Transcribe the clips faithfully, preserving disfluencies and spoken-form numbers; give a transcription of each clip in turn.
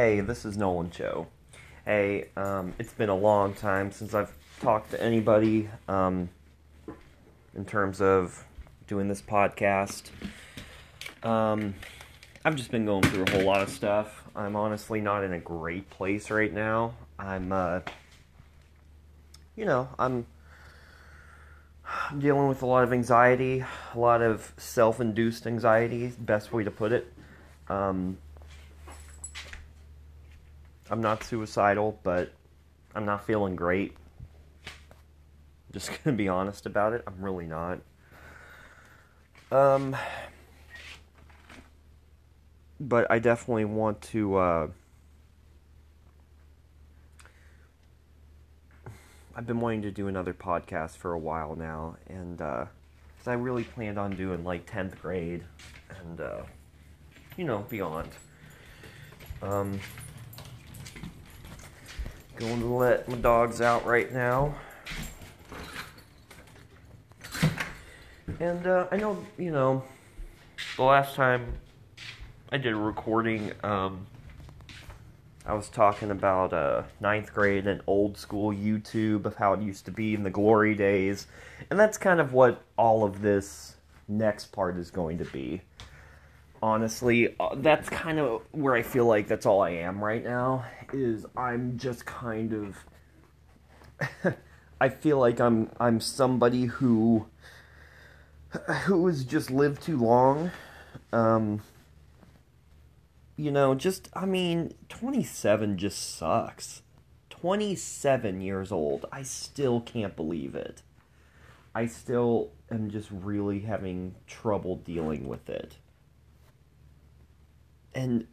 Hey, this is Nolan Cho. Hey, um, it's been a long time since I've talked to anybody um, in terms of doing this podcast. Um, I've just been going through a whole lot of stuff. I'm honestly not in a great place right now. I'm, uh, you know, I'm, I'm dealing with a lot of anxiety, a lot of self-induced anxiety, best way to put it. Um, I'm not suicidal, but I'm not feeling great. Just gonna be honest about it. I'm really not. Um, but I definitely want to. Uh, I've been wanting to do another podcast for a while now, and uh, 'cause I really planned on doing like tenth grade, and uh, you know beyond. Um, going to let my dogs out right now. And uh, I know, you know, the last time I did a recording, um, I was talking about uh, ninth grade and old school YouTube of how it used to be in the glory days. And that's kind of what all of this next part is going to be. Honestly, uh, that's kind of where I feel like that's all I am right now, is I'm just kind of... I feel like I'm I'm somebody who... who has just lived too long. Um, you know, just, I mean, twenty-seven just sucks. twenty-seven years old. I still can't believe it. I still am just really having trouble dealing with it. And,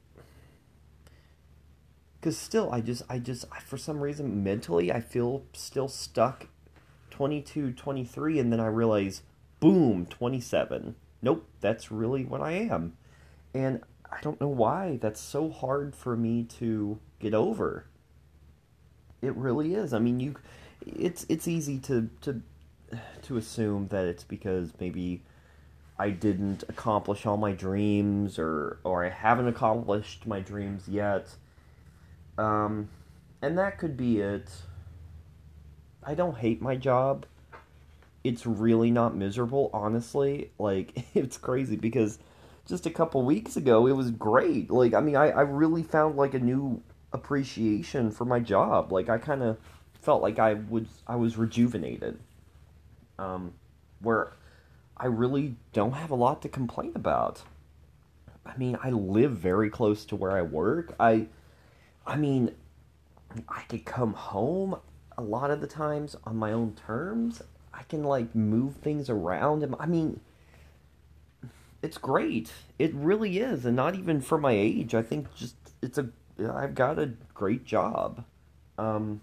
because still, I just, I just, for some reason, mentally, I feel still stuck twenty-two, twenty-three, and then I realize, boom, twenty-seven. Nope, that's really what I am. And I don't know why that's so hard for me to get over. It really is. I mean, you it's it's easy to to to assume that it's because maybe I didn't accomplish all my dreams, or or I haven't accomplished my dreams yet. Um and that could be it. I don't hate my job. It's really not miserable, honestly. Like, it's crazy because just a couple weeks ago it was great. Like, I mean, I, I really found like a new appreciation for my job. Like, I kind of felt like I was I was rejuvenated. Um, where I really don't have a lot to complain about. I mean, I live very close to where I work. I I mean, I could come home a lot of the times on my own terms. I can like move things around. And I mean, it's great. It really is, and not even for my age. I think just it's a I've got a great job. Um,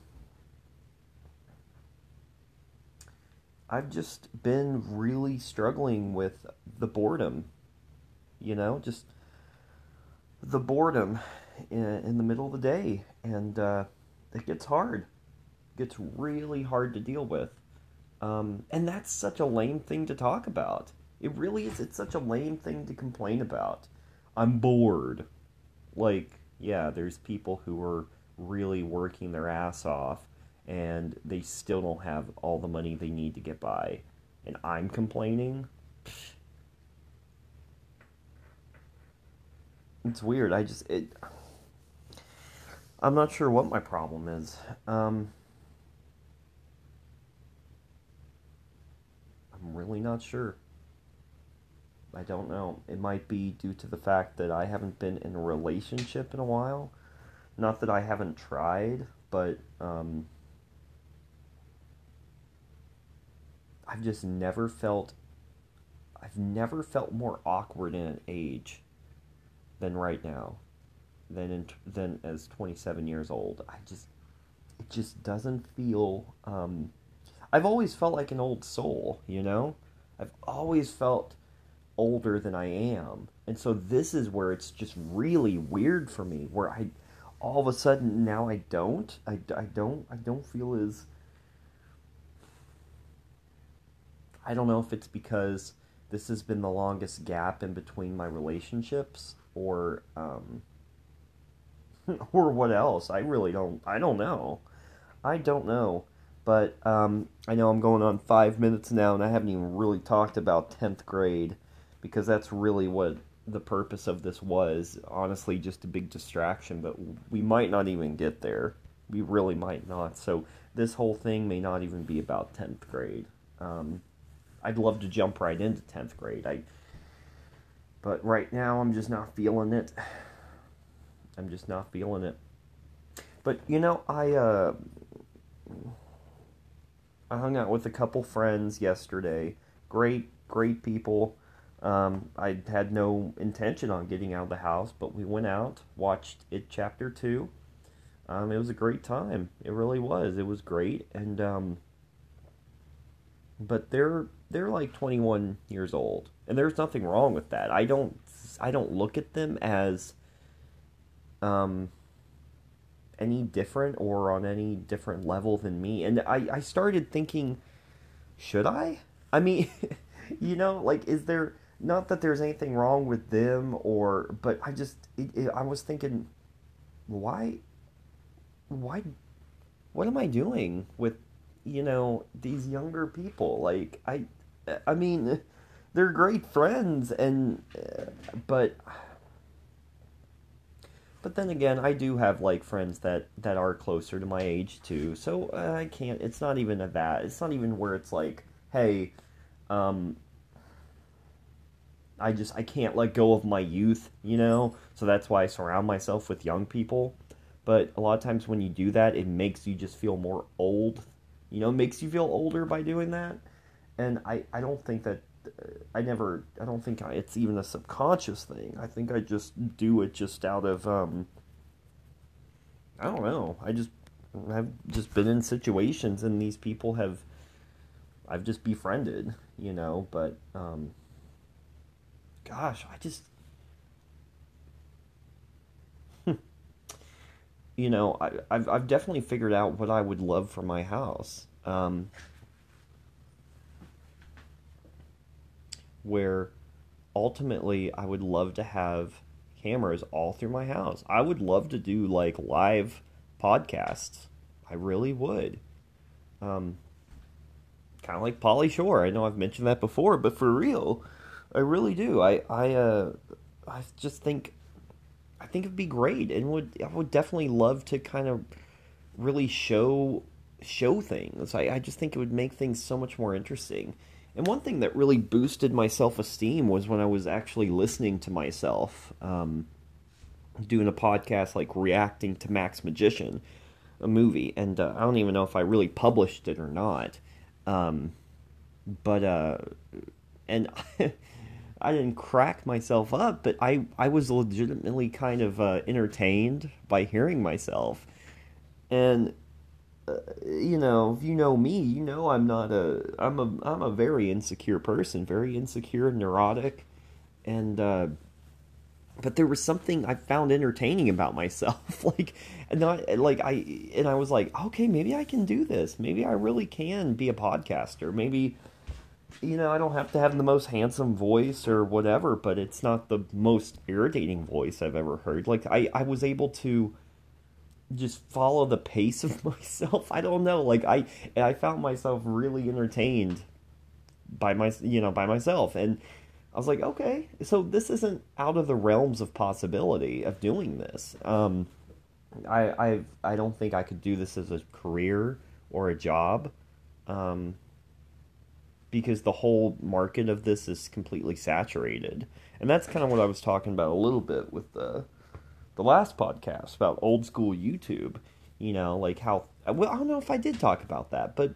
I've just been really struggling with the boredom. You know, just the boredom in, in the middle of the day, and uh, it gets hard. It gets really hard to deal with. Um, and that's such a lame thing to talk about. It really is. It's such a lame thing to complain about. I'm bored. Like, yeah, there's people who are really working their ass off and they still don't have all the money they need to get by. And I'm complaining? It's weird. I just, it, I'm not sure what my problem is. Um, I'm really not sure. I don't know. It might be due to the fact that I haven't been in a relationship in a while. Not that I haven't tried, but um, I've just never felt. I've never felt more awkward in an age than right now, than in, than as twenty-seven years old. I just it just doesn't feel. Um, I've always felt like an old soul, you know. I've always felt older than I am. And so this is where it's just really weird for me, where I all of a sudden now I don't I, I don't I don't feel as I don't know if it's because this has been the longest gap in between my relationships, or um or what else. I really don't. I don't know. I don't know. But um, I know I'm going on five minutes now, and I haven't even really talked about tenth grade because that's really what the purpose of this was. Honestly, just a big distraction, but we might not even get there. We really might not. So this whole thing may not even be about tenth grade. Um, I'd love to jump right into tenth grade. I, but right now I'm just not feeling it. I'm just not feeling it. But you know, I uh, I hung out with a couple friends yesterday. Great, great people. Um, I had no intention on getting out of the house, but we went out, watched It Chapter Two. Um, it was a great time. It really was. It was great, and um, but they're they're like twenty-one years old, and there's nothing wrong with that. I don't I don't look at them as um any different or on any different level than me. And I I started thinking, should I? I mean, you know, like, is there, not that there's anything wrong with them, or, but I just, it, it, I was thinking, why, why, what am I doing with, you know, these younger people? Like, I, I mean, they're great friends, and, uh, but, but then again, I do have, like, friends that, that are closer to my age, too, so uh, I can't, it's not even a that, it's not even where it's like, hey, um, I just, I can't let go of my youth, you know? So that's why I surround myself with young people. But a lot of times when you do that, it makes you just feel more old. You know, it makes you feel older by doing that. And I, I don't think that, uh, I never, I don't think I, it's even a subconscious thing. I think I just do it just out of, um, I don't know. I just, I've just been in situations and these people have, I've just befriended, you know? But, um, gosh, I just, you know, I, I've I've definitely figured out what I would love for my house. Um, where ultimately I would love to have cameras all through my house. I would love to do like live podcasts. I really would. Um, Kind of like Pauly Shore. I know I've mentioned that before, but for real, I really do. I I uh I just think I think it'd be great, and would I would definitely love to kind of really show show things. I, I just think it would make things so much more interesting. And one thing that really boosted my self esteem was when I was actually listening to myself, um, doing a podcast, like reacting to Max Magician, a movie, and uh, I don't even know if I really published it or not. Um, but uh, and I didn't crack myself up, but I I was legitimately kind of uh, entertained by hearing myself. And uh, you know, if you know me, you know I'm not a I'm a I'm a very insecure person, very insecure, neurotic, and uh, but there was something I found entertaining about myself. like, and I like I and I was like, okay, maybe I can do this. Maybe I really can be a podcaster. Maybe, you know, I don't have to have the most handsome voice or whatever, but it's not the most irritating voice I've ever heard. Like, I I was able to just follow the pace of myself. I don't know. Like, I and I found myself really entertained by my you know by myself, and I was like, okay, so this isn't out of the realms of possibility of doing this. Um, I I I don't think I could do this as a career or a job, um, because the whole market of this is completely saturated, and that's kind of what I was talking about a little bit with the the last podcast about old school YouTube. You know, like how, well, I don't know if I did talk about that, but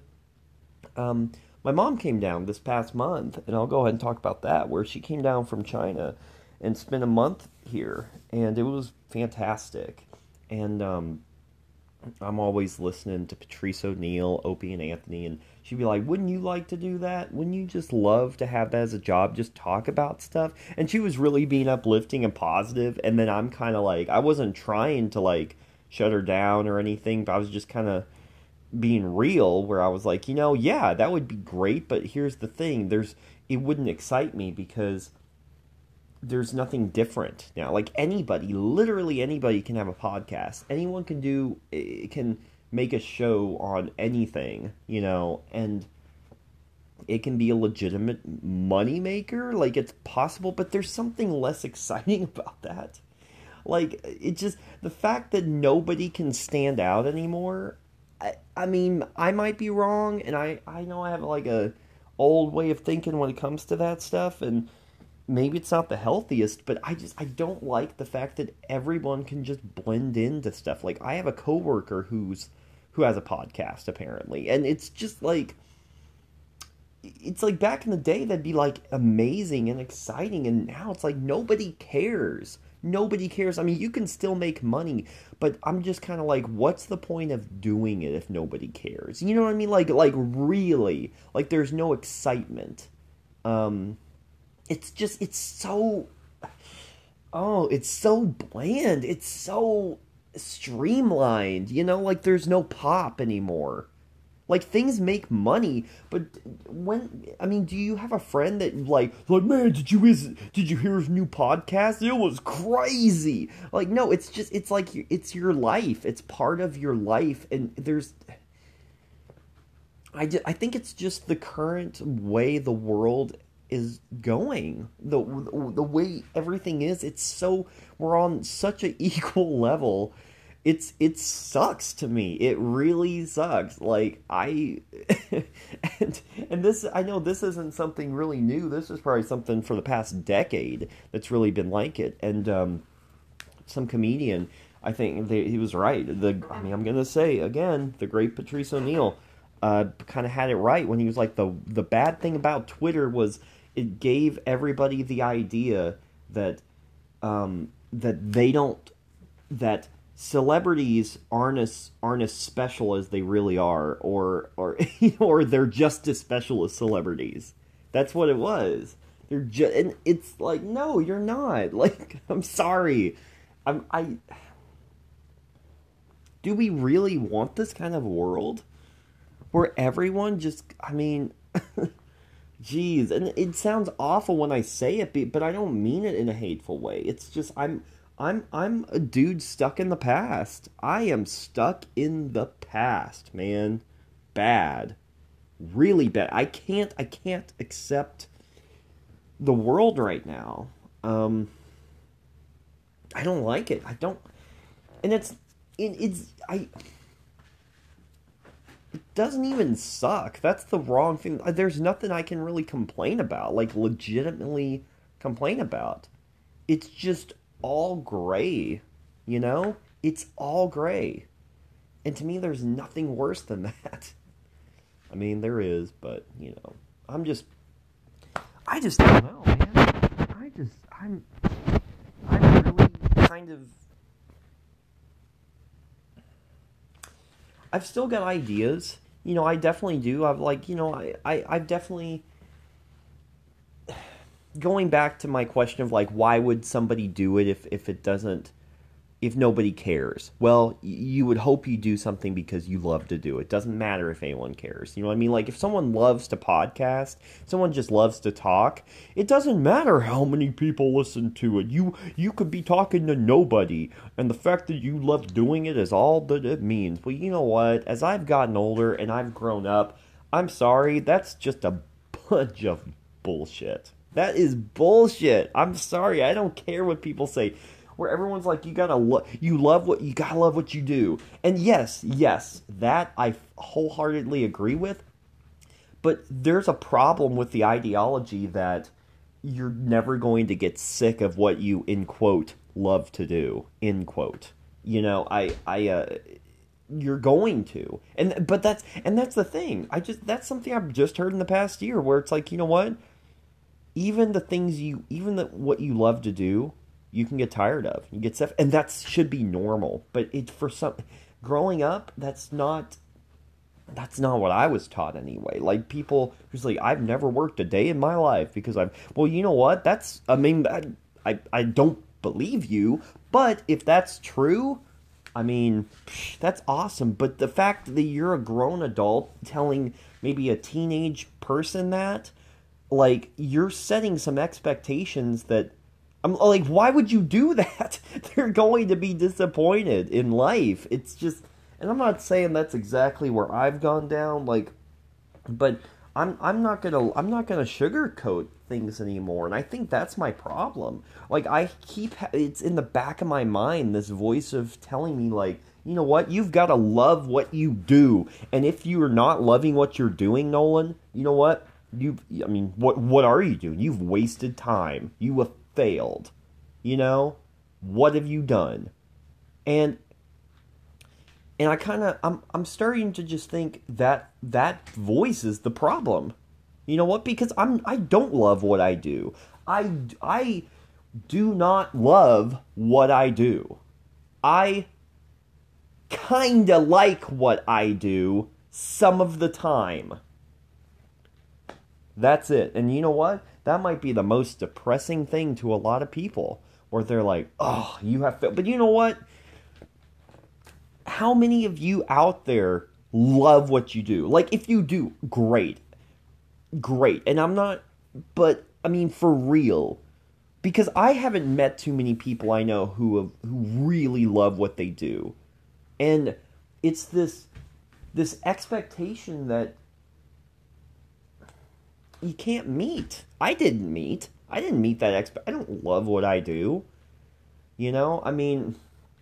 um, my mom came down this past month, and I'll go ahead and talk about that, where she came down from China and spent a month here, and it was fantastic. And um, I'm always listening to Patrice O'Neill, Opie and Anthony, and she'd be like, wouldn't you like to do that? Wouldn't you just love to have that as a job, just talk about stuff? And she was really being uplifting and positive, and then I'm kind of like, I wasn't trying to, like, shut her down or anything, but I was just kind of being real, where I was like, you know, yeah, that would be great, but here's the thing, there's, it wouldn't excite me because there's nothing different now. Like anybody, literally anybody can have a podcast. Anyone can do eh, can make a show on anything, you know, and it can be a legitimate money maker. Like it's possible, but there's something less exciting about that. Like it just the fact that nobody can stand out anymore. I, I mean, I might be wrong, and I, I know I have like a old way of thinking when it comes to that stuff, and maybe it's not the healthiest, but I just I don't like the fact that everyone can just blend into stuff. Like I have a coworker who's who has a podcast apparently, and it's just like it's like back in the day that'd be like amazing and exciting, and now it's like nobody cares. Nobody cares. I mean, you can still make money, but I'm just kind of like, what's the point of doing it if nobody cares? You know what I mean? Like, like really, like there's no excitement. Um, it's just, it's so, oh, it's so bland. It's so streamlined. You know, like there's no pop anymore. Like things make money, but when I mean, do you have a friend that like like man, did you his, did you hear his new podcast? It was crazy. Like no, it's just it's like it's your life. It's part of your life, and there's I just, I think it's just the current way the world is going. The the way everything is, it's so we're on such an equal level. It's it sucks to me. It really sucks. Like I and and this I know this isn't something really new. This is probably something for the past decade that's really been like it. And um, some comedian, I think they, he was right. The I mean I'm gonna say again, the great Patrice O'Neal uh, kind of had it right when he was like the the bad thing about Twitter was it gave everybody the idea that um, that they don't that. Celebrities aren't as aren't as special as they really are, or or or they're just as special as celebrities. That's what it was. They're just, and it's like, no, you're not. Like, I'm sorry. I'm I. Do we really want this kind of world where everyone just? I mean, geez, and it sounds awful when I say it, but I don't mean it in a hateful way. It's just I'm. I'm I'm a dude stuck in the past. I am stuck in the past, man. Bad. Really bad. I can't I can't accept the world right now. Um I don't like it. I don't and it's it, it's I it doesn't even suck. That's the wrong thing. There's nothing I can really complain about, like legitimately complain about. It's just all gray, you know? It's all gray. And to me, there's nothing worse than that. I mean, there is, but, you know, I'm just, I just don't know, man. I just, I'm, I'm really kind of, I've still got ideas. You know, I definitely do. I've, like, you know, I, I, I've definitely, going back to my question of like why would somebody do it if, if it doesn't if nobody cares? Well, you would hope you do something because you love to do it. Doesn't matter if anyone cares. You know what I mean? Like if someone loves to podcast, someone just loves to talk, it doesn't matter how many people listen to it. You you could be talking to nobody, and the fact that you love doing it is all that it means. Well, you know what? As I've gotten older and I've grown up, I'm sorry, that's just a bunch of bullshit. That is bullshit. I'm sorry. I don't care what people say. Where everyone's like, you gotta lo- you love what you gotta love what you do. And yes, yes, that I wholeheartedly agree with. But there's a problem with the ideology that you're never going to get sick of what you, in quote, love to do, in quote. You know, I I uh, you're going to. And but that's and that's the thing. I just that's something I've just heard in the past year where it's like, you know what? Even the things you, even the, what you love to do, you can get tired of. You get stuff, and that should be normal. But it for some, growing up, that's not, that's not what I was taught anyway. Like people who's like, I've never worked a day in my life because I've. Well, you know what? That's. I mean, I, I, I don't believe you. But if that's true, I mean, that's awesome. But the fact that you're a grown adult telling maybe a teenage person that. Like, you're setting some expectations that I'm like, why would you do that? They're going to be disappointed in life. It's just, and I'm not saying that's exactly where I've gone down, like, but I'm I'm not gonna I'm not gonna sugarcoat things anymore, and I think that's my problem. Like I keep it's in the back of my mind, this voice of telling me like, you know what, you've got to love what you do, and if you are not loving what you're doing, Nolan, you know what, you I mean, what what are you doing? You've wasted time. You have failed. You know, what have you done? And and I kind of I'm I'm starting to just think that that voice is the problem. You know what? Because I'm I don't love what I do. I I do not love what I do. I kind of like what I do some of the time. That's it. And you know what? That might be the most depressing thing to a lot of people, where they're like, "Oh, you have failed." But you know what? How many of you out there love what you do? Like, if you do, great. Great. And I'm not, but, I mean, for real. Because I haven't met too many people I know who have, who really love what they do. And it's this, this expectation that you can't meet. I didn't meet. I didn't meet that expect. I don't love what I do. You know, I mean...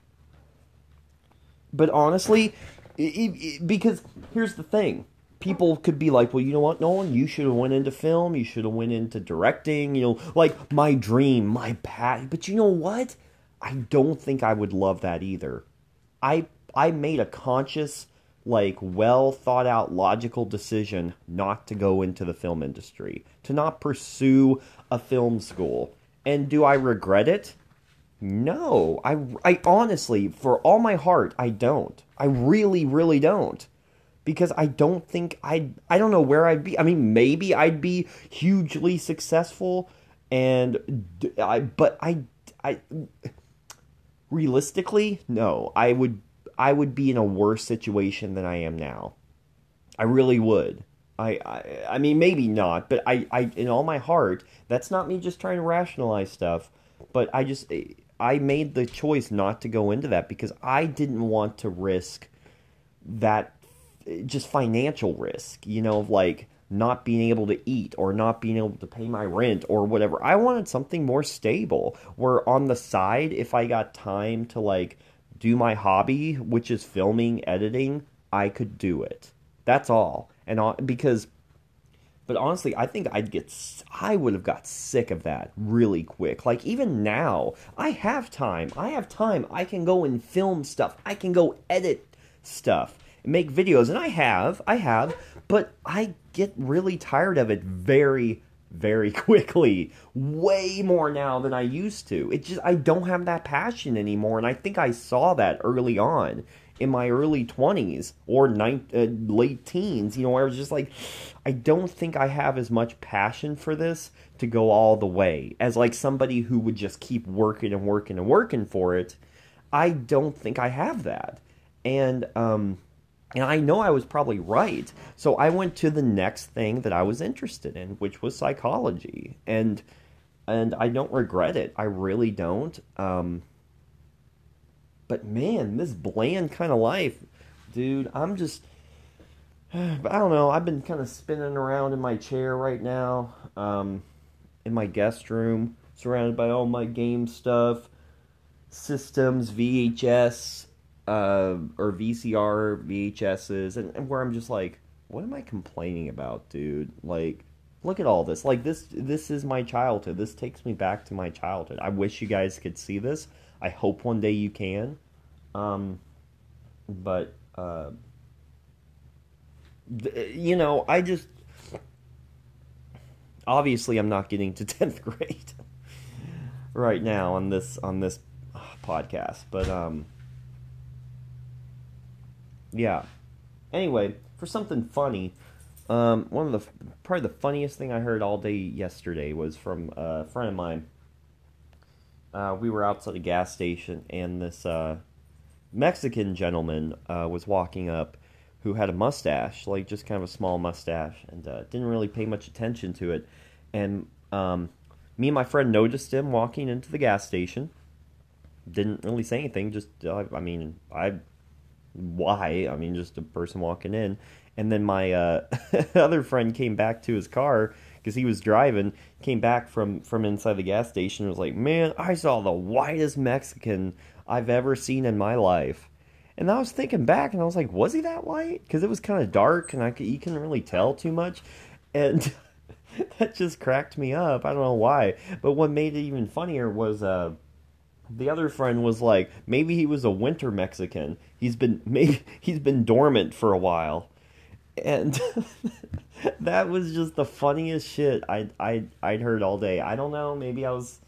But honestly, it, it, because here's the thing. People could be like, well, you know what, Nolan? You should have went into film. You should have went into directing. You know, like, my dream, my passion. But you know what? I don't think I would love that either. I I made a conscious, like, well thought out, logical decision not to go into the film industry. To not pursue a film school. And do I regret it? No, I, I honestly, for all my heart, I don't. I really, really don't. Because I don't think I'd, I don't know where I'd be. I mean, maybe I'd be hugely successful, and I, but I, I, realistically, no, I would, I would be in a worse situation than I am now. I really would. I, I, I mean, maybe not, but I, I, in all my heart, that's not me just trying to rationalize stuff, but I just... I made the choice not to go into that because I didn't want to risk that, just financial risk, you know, of like not being able to eat or not being able to pay my rent or whatever. I wanted something more stable where on the side, if I got time to like do my hobby, which is filming, editing, I could do it. That's all. And on, because... But honestly, I think I'd get, I would have got sick of that really quick. Like, even now, I have time. I have time. I can go and film stuff. I can go edit stuff and make videos. And I have, I have, but I get really tired of it very, very quickly. Way more now than I used to. It just, I don't have that passion anymore. And I think I saw that early on. In my early twenties or nine, uh, late teens, you know, where I was just like, I don't think I have as much passion for this to go all the way as like somebody who would just keep working and working and working for it. I don't think I have that. And, um, and I know I was probably right. So I went to the next thing that I was interested in, which was psychology. And, and I don't regret it. I really don't. Um, But man, this bland kind of life, dude, I'm just, I don't know, I've been kind of spinning around in my chair right now, um, in my guest room, surrounded by all my game stuff, systems, V H S, uh, or V C R, V H S's, and, and where I'm just like, what am I complaining about, dude? Like, look at all this. Like, this, this is my childhood. This takes me back to my childhood. I wish you guys could see this. I hope one day you can. Um, but, uh, th- you know, I just, obviously I'm not getting to tenth grade right now on this, on this podcast, but, um, yeah. Anyway, for something funny, um, one of the, probably the funniest thing I heard all day yesterday was from a friend of mine. Uh, we were outside a gas station, and this uh, Mexican gentleman uh, was walking up who had a mustache, like just kind of a small mustache, and uh, didn't really pay much attention to it. And um, Me and my friend noticed him walking into the gas station. Didn't really say anything. Just, uh, I mean, I why? I mean, just a person walking in. And then my uh, other friend came back to his car because he was driving. Came back from from inside the gas station and was like, "Man, I saw the whitest Mexican I've ever seen in my life." And I was thinking back, and I was like, "Was he that white?" Because it was kind of dark, and I could, you couldn't really tell too much. And that just cracked me up. I don't know why. But what made it even funnier was uh, the other friend was like, maybe he was a winter Mexican. He's been maybe he's been dormant for a while, and that was just the funniest shit I I I'd heard all day. I don't know. Maybe I was,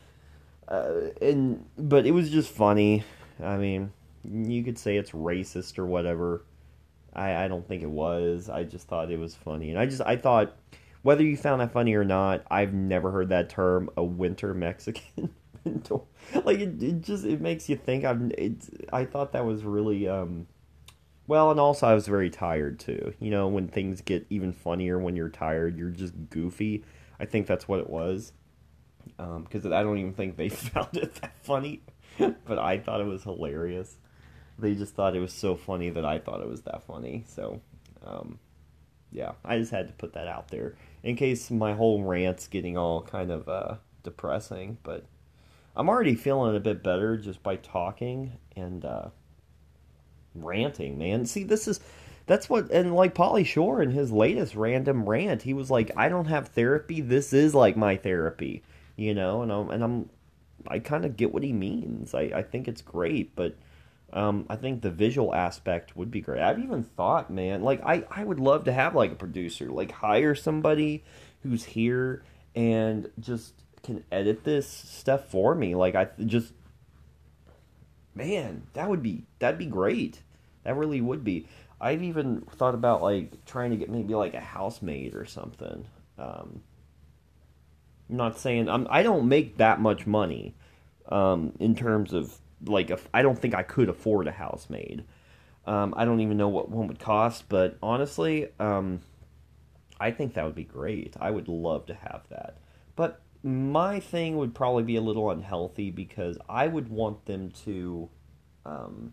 uh, and but it was just funny. I mean, you could say it's racist or whatever. I I don't think it was. I just thought it was funny, and I just I thought whether you found that funny or not, I've never heard that term, a winter Mexican. Like it, it just it makes you think. I'm. It's. I thought that was really um. Well, and also I was very tired too. You know, when things get even funnier when you're tired, you're just goofy. I think that's what it was. Um, because I don't even think they found it that funny, but I thought it was hilarious. They just thought it was so funny that I thought it was that funny. So, um, yeah, I just had to put that out there in case my whole rant's getting all kind of uh depressing, but. I'm already feeling a bit better just by talking and uh, ranting, man. See, this is, that's what, and like Pauly Shore in his latest random rant, he was like, I don't have therapy, this is like my therapy, you know, and I'm, and I'm, I kind of get what he means. I, I think it's great, but um, I think the visual aspect would be great. I've even thought, man, like, I, I would love to have like a producer, like hire somebody who's here and just can edit this stuff for me. Like I just, man, that would be that'd be great. That really would be. I've even thought about like trying to get maybe like a housemaid or something. Um, I'm not saying I'm. I don't make that much money um, in terms of like if, I don't think I could afford a housemaid. Um, I don't even know what one would cost, but honestly, um, I think that would be great. I would love to have that, but. My thing would probably be a little unhealthy because I would want them to, um,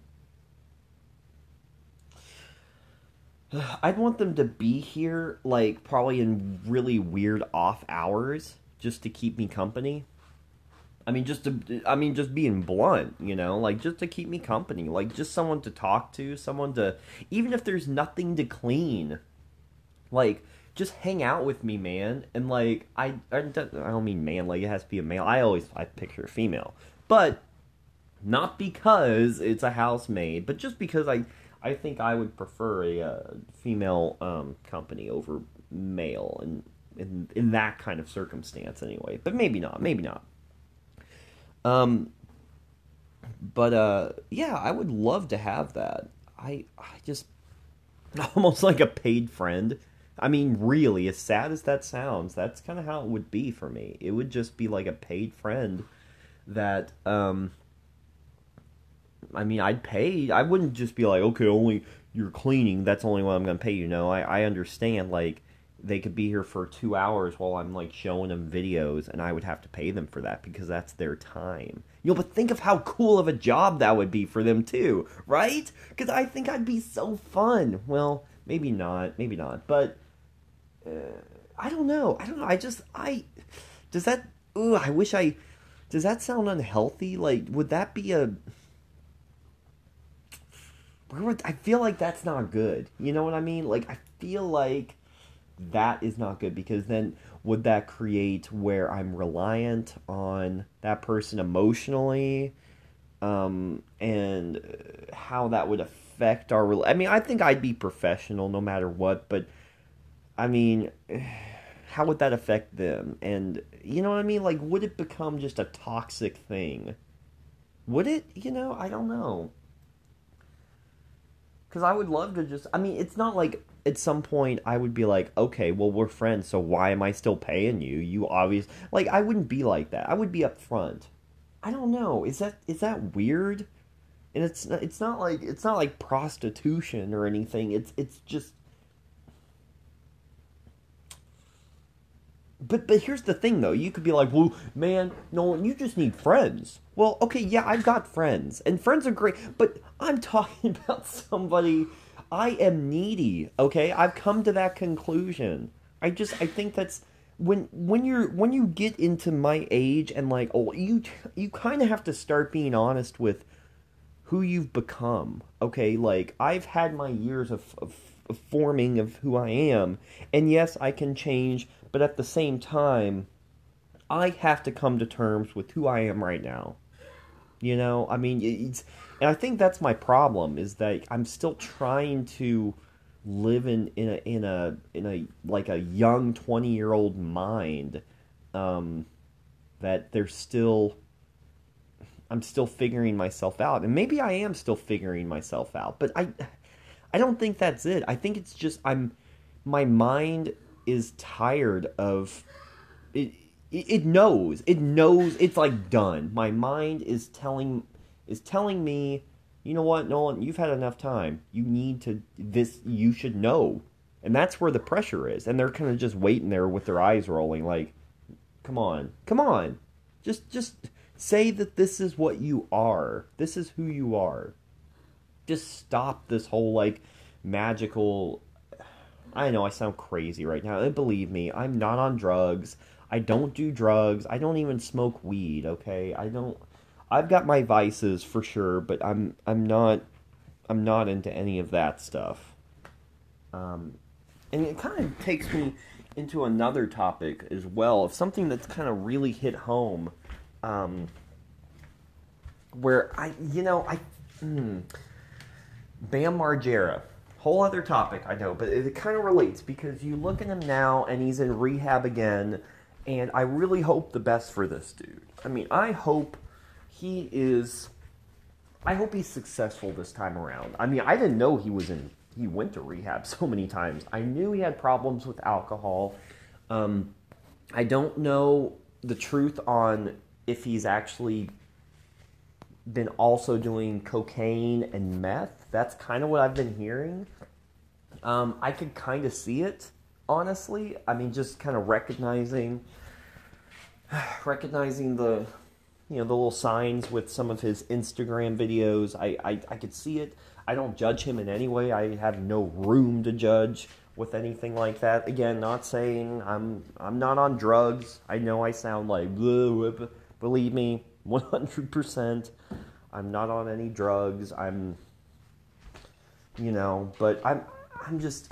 I'd want them to be here, like, probably in really weird off hours, just to keep me company. I mean, just to, I mean, just being blunt, you know, like, just to keep me company, like, just someone to talk to, someone to, even if there's nothing to clean, like, just hang out with me, man. And like, I, I don't mean man, like it has to be a male. I always, I picture a female. But not because it's a housemaid, but just because I, I think I would prefer a uh, female um, company over male and in, in that kind of circumstance anyway. But maybe not, maybe not. Um, but uh, yeah, I would love to have that. I, I just, almost like a paid friend. I mean, really, as sad as that sounds, that's kind of how it would be for me. It would just be like a paid friend that, um, I mean, I'd pay. I wouldn't just be like, okay, only you're cleaning, that's only what I'm going to pay you. No, I, I understand, like, they could be here for two hours while I'm, like, showing them videos, and I would have to pay them for that because that's their time. You know, but think of how cool of a job that would be for them, too, right? Because I think I'd be so fun. Well, maybe not, maybe not, but... Uh, I don't know. I don't know. I just I does that. Ooh, I wish I. Does that sound unhealthy? Like, would that be a? Where would I feel like that's not good? You know what I mean? Like, I feel like that is not good because then would that create where I'm reliant on that person emotionally, um, and how that would affect our. Rel- I mean, I think I'd be professional no matter what, but. I mean, how would that affect them? And, you know what I mean? Like, would it become just a toxic thing? Would it? You know, I don't know. Because I would love to just, I mean, it's not like at some point I would be like, okay, well, we're friends, so why am I still paying you? You obvious, like, I wouldn't be like that. I would be upfront. I don't know. Is that is that weird? And it's it's not like it's not like prostitution or anything. It's it's just But but here's the thing though. You could be like, well, man, Nolan, you just need friends. Well, okay, yeah, I've got friends, and friends are great. But I'm talking about somebody. I am needy. Okay, I've come to that conclusion. I just I think that's when when you're when you get into my age and like oh you you kind of have to start being honest with who you've become. Okay, like I've had my years of, of, of forming of who I am, and yes, I can change. But at the same time, I have to come to terms with who I am right now. You know, I mean, it's, and I think that's my problem is that I'm still trying to live in, in a in a in a like a young twenty year old mind. Um, that there's still, I'm still figuring myself out, and maybe I am still figuring myself out. But I, I don't think that's it. I think it's just I'm, my mind is tired of it, it it knows it knows it's like done. My mind is telling is telling me, you know what, Nolan, you've had enough time, you need to this you should know. And that's where the pressure is, and they're kind of just waiting there with their eyes rolling like, come on come on just just say that this is what you are, this is who you are. Just stop this whole like magical. I know I sound crazy right now, and believe me, I'm not on drugs. I don't do drugs. I don't even smoke weed, okay? I don't I've got my vices for sure, but I'm I'm not I'm not into any of that stuff. Um and it kind of takes me into another topic as well, of something that's kind of really hit home, um where I you know, I hmm, Bam Margera. Whole other topic, I know, but it kind of relates because you look at him now and he's in rehab again, and I really hope the best for this dude. I mean, I hope he is, I hope he's successful this time around. I mean, I didn't know he was in, he went to rehab so many times. I knew he had problems with alcohol. Um, I don't know the truth on if he's actually been also doing cocaine and meth. That's kind of what I've been hearing. Um, I could kind of see it, honestly. I mean, just kind of recognizing, recognizing the, you know, the little signs with some of his Instagram videos. I, I, I could see it. I don't judge him in any way. I have no room to judge with anything like that. Again, not saying I'm, I'm not on drugs. I know I sound like, blah, blah, believe me, one hundred percent. I'm not on any drugs. I'm, you know, but I'm, I'm just,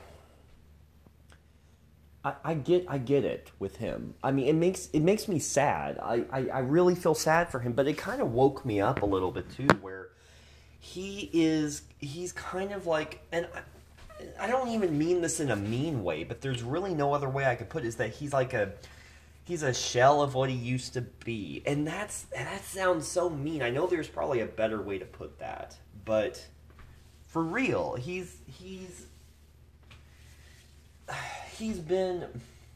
I, I get, I get it with him. I mean, it makes, it makes me sad. I, I, I really feel sad for him, but it kind of woke me up a little bit too, where he is, he's kind of like, and I, I don't even mean this in a mean way, but there's really no other way I could put it, is that he's like a, he's a shell of what he used to be. And that's, that sounds so mean. I know there's probably a better way to put that, but for real, he's, he's, he's been,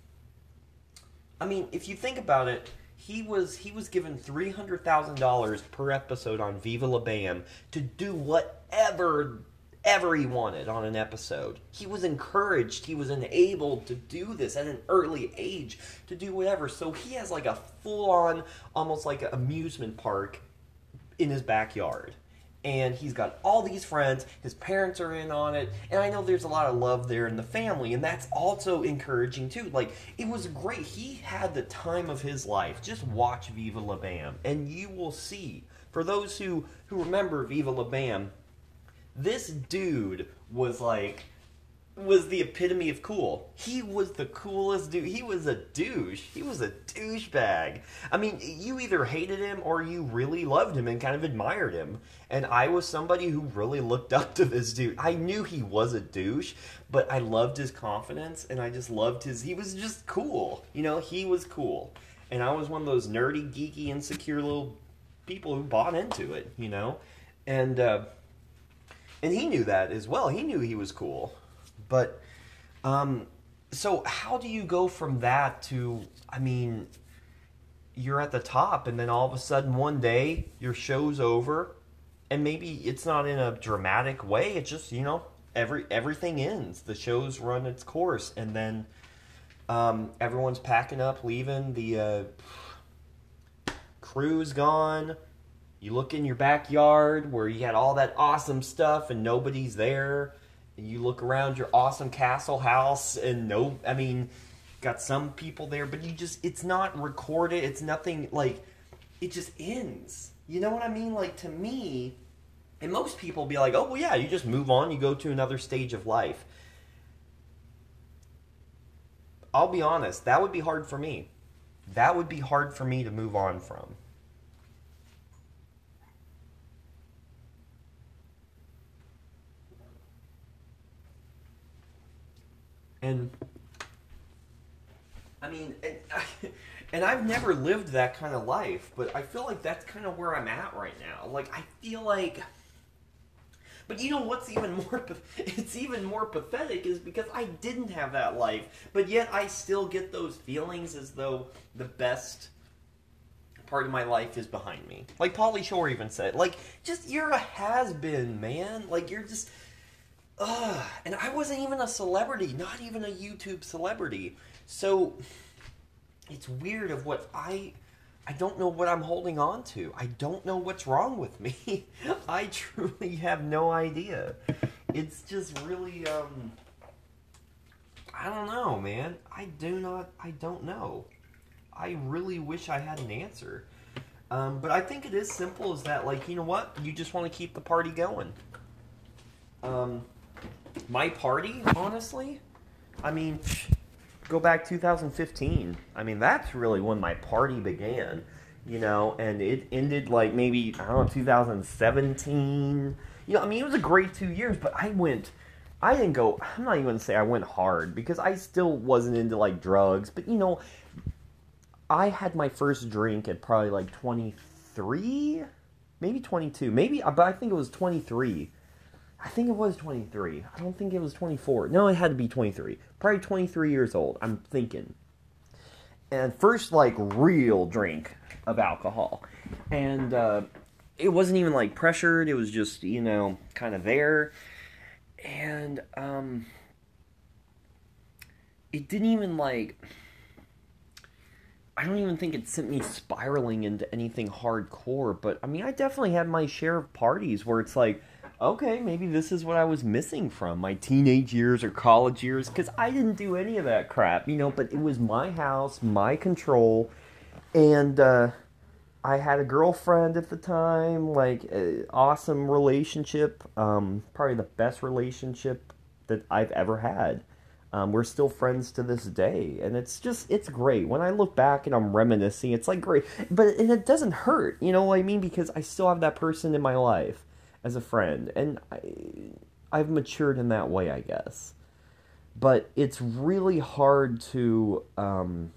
I mean, if you think about it, he was, he was given three hundred thousand dollars per episode on Viva La Bam to do whatever ever he wanted on an episode. He was encouraged, he was enabled to do this at an early age, to do whatever. So he has like a full-on, almost like an amusement park in his backyard. And he's got all these friends, his parents are in on it, and I know there's a lot of love there in the family, and that's also encouraging too. Like, it was great. He had the time of his life. Just watch Viva La Bam, and you will see. For those who, who remember Viva La Bam, this dude was like, was the epitome of cool. He was the coolest dude. He was a douche. He was a douchebag. I mean, you either hated him or you really loved him and kind of admired him. And I was somebody who really looked up to this dude. I knew he was a douche, but I loved his confidence, and I just loved his, he was just cool. You know, he was cool. And I was one of those nerdy, geeky, insecure little people who bought into it, you know? And, uh, and he knew that as well. He knew he was cool. But, um, so how do you go from that to, I mean, you're at the top, and then all of a sudden one day your show's over, and maybe it's not in a dramatic way. It's just, you know, every everything ends. The show's run its course, and then Um, everyone's packing up, leaving. The uh, crew's gone. You look in your backyard where you had all that awesome stuff and nobody's there. And you look around your awesome castle house and no, I mean, got some people there, but you just, it's not recorded. It's nothing, like, it just ends. You know what I mean? Like, to me, and most people be like, oh, well, yeah, you just move on. You go to another stage of life. I'll be honest, that would be hard for me. That would be hard for me to move on from. And, I mean, and, and I've never lived that kind of life, but I feel like that's kind of where I'm at right now. Like, I feel like... But you know what's even more, it's even more pathetic is because I didn't have that life, but yet I still get those feelings as though the best part of my life is behind me. Like Pauly Shore even said, like, just, you're a has-been, man. Like, you're just, ugh. And I wasn't even a celebrity, not even a YouTube celebrity. So, it's weird of what I... I don't know what I'm holding on to. I don't know what's wrong with me. I truly have no idea. It's just really, um... I don't know, man. I do not... I don't know. I really wish I had an answer. Um, but I think it is simple as that, like, you know what? You just want to keep the party going. Um, my party, honestly? I mean... Go back two thousand fifteen. I mean, that's really when my party began, you know, and it ended like maybe, I don't know, two thousand seventeen. You know, I mean, it was a great two years, but I went, I didn't go, I'm not even going to say I went hard, because I still wasn't into, like, drugs, but, you know, I had my first drink at probably, like, twenty-three? Maybe twenty-two. Maybe, but I think it was twenty-three. I think it was twenty-three. I don't think it was twenty-four. No, it had to be twenty-three. Probably twenty-three years old, I'm thinking. And first, like, real drink of alcohol. And uh, it wasn't even, like, pressured. It was just, you know, kind of there. And um, it didn't even, like... I don't even think it sent me spiraling into anything hardcore. But, I mean, I definitely had my share of parties where it's like... Okay, maybe this is what I was missing from my teenage years or college years, because I didn't do any of that crap, you know, but it was my house, my control, and uh, I had a girlfriend at the time, like, uh, awesome relationship, um, probably the best relationship that I've ever had. Um, we're still friends to this day, and it's just, it's great. When I look back and I'm reminiscing, it's like great, but and it doesn't hurt, you know what I mean, because I still have that person in my life as a friend, and I, I've matured in that way, I guess. But it's really hard to, um,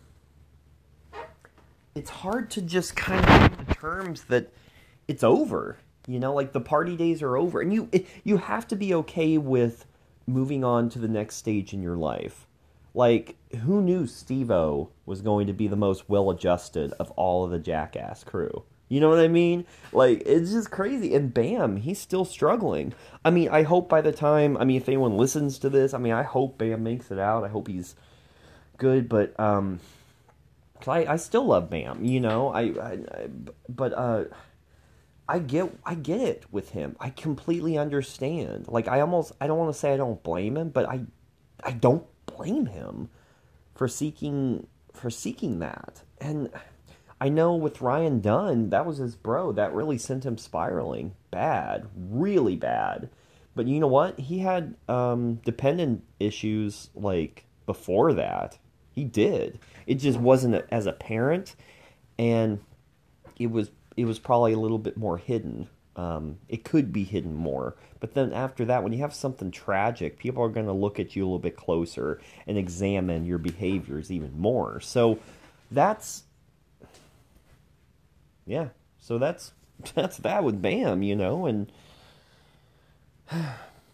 it's hard to just kind of come to terms that it's over, you know, like the party days are over, and you, it, you have to be okay with moving on to the next stage in your life. Like, who knew Steve-O was going to be the most well-adjusted of all of the Jackass crew? You know what I mean? Like, it's just crazy. And Bam, he's still struggling. I mean, I hope by the time, I mean, if anyone listens to this, I mean, I hope Bam makes it out. I hope he's good, but, um, I, I still love Bam, you know? I, I, I but, uh, I get, I get it with him. I completely understand. Like, I almost, I don't want to say I don't blame him, but I, I don't blame him for seeking, for seeking that. And I know with Ryan Dunn, that was his bro. That really sent him spiraling. Bad. Really bad. But you know what? He had um, dependent issues, like, before that. He did. It just wasn't as apparent. And it was it was probably a little bit more hidden. Um, it could be hidden more. But then after that, when you have something tragic, people are going to look at you a little bit closer and examine your behaviors even more. So that's... Yeah, so that's that's that with Bam, you know, and I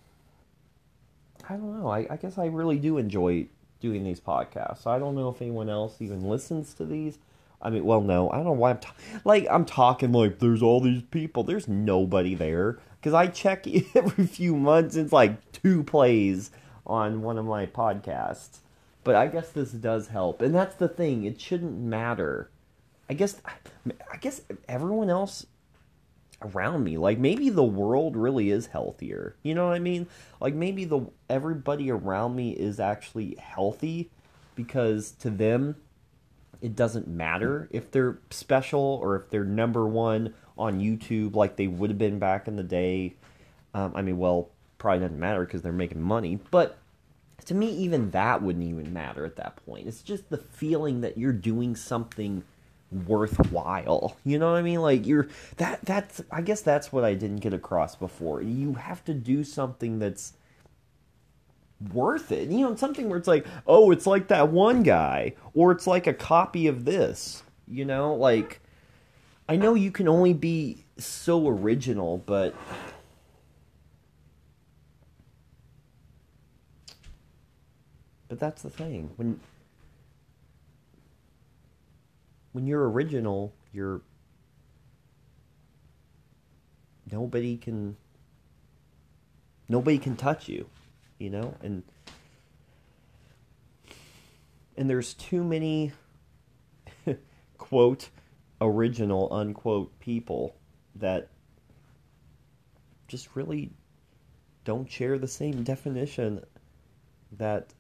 don't know, I, I guess I really do enjoy doing these podcasts. I don't know if anyone else even listens to these. I mean, well, no, I don't know why I'm, ta- like, I'm talking like there's all these people. There's nobody there, because I check every few months, it's like two plays on one of my podcasts. But I guess this does help, and that's the thing. It shouldn't matter. I guess, I guess everyone else around me, like maybe the world really is healthier. You know what I mean? Like maybe the everybody around me is actually healthy because to them it doesn't matter if they're special or if they're number one on YouTube like they would have been back in the day. Um, I mean, well, probably doesn't matter because they're making money, but to me, even that wouldn't even matter at that point. It's just the feeling that you're doing something worthwhile. You know what I mean? Like you're that that's I guess that's what I didn't get across before. You have to do something that's worth it. You know, something where it's like, oh, it's like that one guy, or it's like a copy of this. You know, like I know you can only be so original, but but that's the thing. When when you're original, you're nobody can nobody can touch you, you know? And and there's too many quote original unquote people that just really don't share the same definition that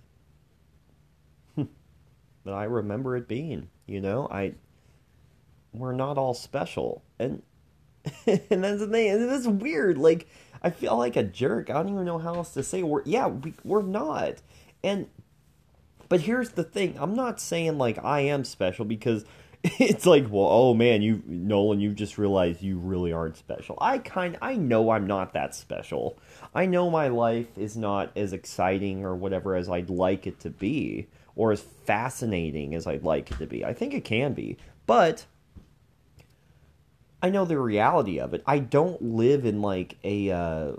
that I remember it being, you know? I we're not all special. And and that's the thing. And it's weird. Like I feel like a jerk. I don't even know how else to say. We're yeah, we, we're not. And but here's the thing. I'm not saying like I am special because it's like, well, oh man, you Nolan, you've just realized you really aren't special. I kind I know I'm not that special. I know my life is not as exciting or whatever as I'd like it to be, or as fascinating as I'd like it to be. I think it can be, but I know the reality of it. I don't live in like a uh,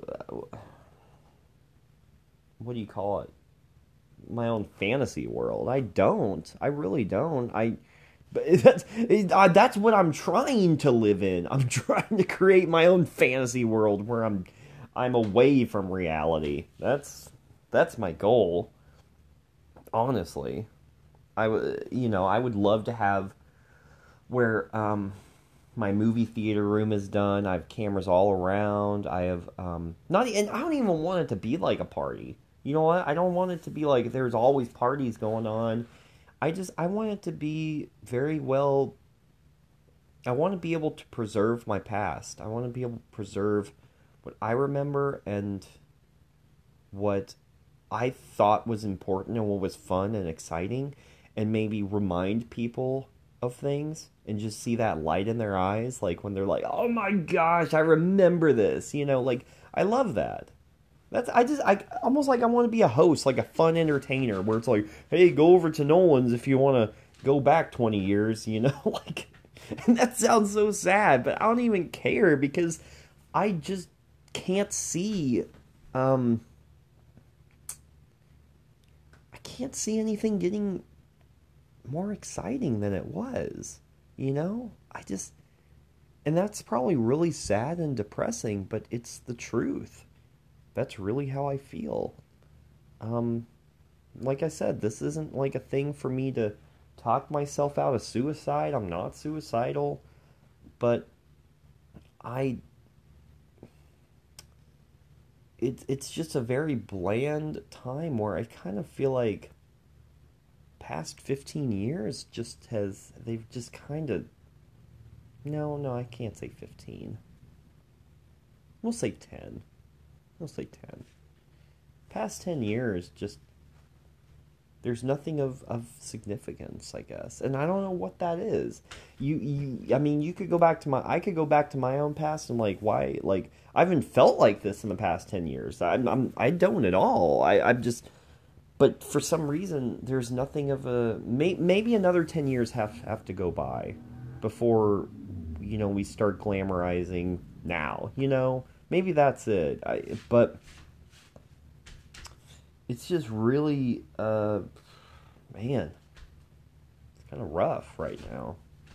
what do you call it? My own fantasy world. I don't. I really don't. I but that's that's what I'm trying to live in. I'm trying to create my own fantasy world where I'm I'm away from reality. That's that's my goal. Honestly, I would you know, I would love to have where um my movie theater room is done. I have cameras all around. I have um not and I don't even want it to be like a party. You know what? I don't want it to be like there's always parties going on. I just I want it to be very well I want to be able to preserve my past. I want to be able to preserve what I remember and what I thought was important and what was fun and exciting, and maybe remind people of things and just see that light in their eyes, like when they're like, oh my gosh, I remember this, you know, like I love that. That's I just I almost like I want to be a host, like a fun entertainer, where it's like, hey, go over to Nolan's if you want to go back twenty years, you know, like, and that sounds so sad, but I don't even care because I just can't see, um, I can't see anything getting more exciting than it was, you know? I just, and that's probably really sad and depressing, but it's the truth. That's really how I feel. Um, like I said, this isn't like a thing for me to talk myself out of suicide. I'm not suicidal, but I, it, it's just a very bland time where I kind of feel like past fifteen years just has, they've just kind of, no, no, I can't say fifteen. We'll say ten. We'll say ten. Past ten years, just, there's nothing of, of significance, I guess. And I don't know what that is. You, you, I mean, you could go back to my, I could go back to my own past and like, why, like, I haven't felt like this in the past ten years. I'm, I'm I don't at all. I, I'm just, but for some reason, there's nothing of a, may, maybe another ten years have, have to go by before, you know, we start glamorizing now, you know? Maybe that's it. I, but it's just really, uh, man, it's kind of rough right now.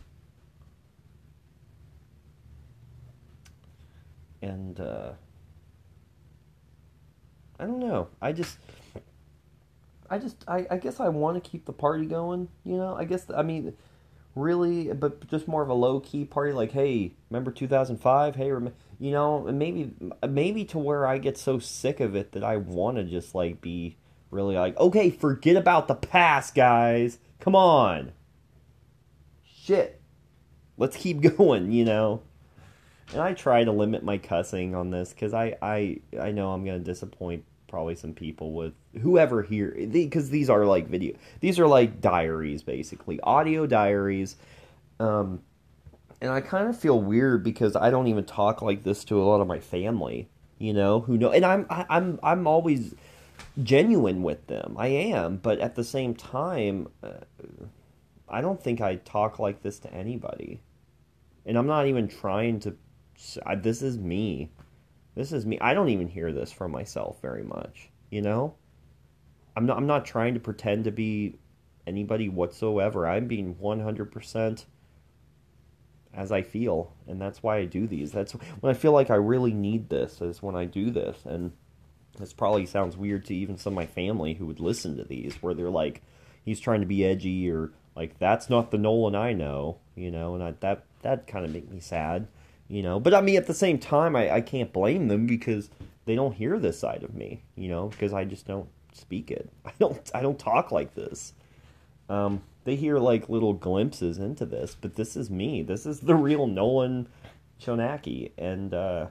And, uh, I don't know. I just, I just I, I guess I want to keep the party going. You know, I guess I mean really, but just more of a low key party. Like, hey, remember two thousand five? Hey, rem-, you know, maybe maybe to where I get so sick of it that I want to just like be really like, okay, forget about the past, guys. Come on, shit, let's keep going. You know. And I try to limit my cussing on this because I, I I know I'm gonna disappoint probably some people with whoever here, because these are like video, these are like diaries basically, audio diaries. Um, and I kind of feel weird because I don't even talk like this to a lot of my family, you know, who know, and I'm I, I'm I'm always genuine with them. I am, but at the same time, uh, I don't think I talk like this to anybody, and I'm not even trying to. I, this is me. This is me. I don't even hear this from myself very much. You know, I'm not. I'm not trying to pretend to be anybody whatsoever. I'm being one hundred percent as I feel, and that's why I do these. That's when I feel like I really need this. Is when I do this, and this probably sounds weird to even some of my family who would listen to these, where they're like, "He's trying to be edgy," or like, "That's not the Nolan I know." You know, and I, that that kind of make me sad. You know, but I mean, at the same time, I, I can't blame them because they don't hear this side of me, you know, because I just don't speak it. I don't, I don't talk like this. Um, they hear like little glimpses into this, but this is me. This is the real Nolan Chonacki. And, uh,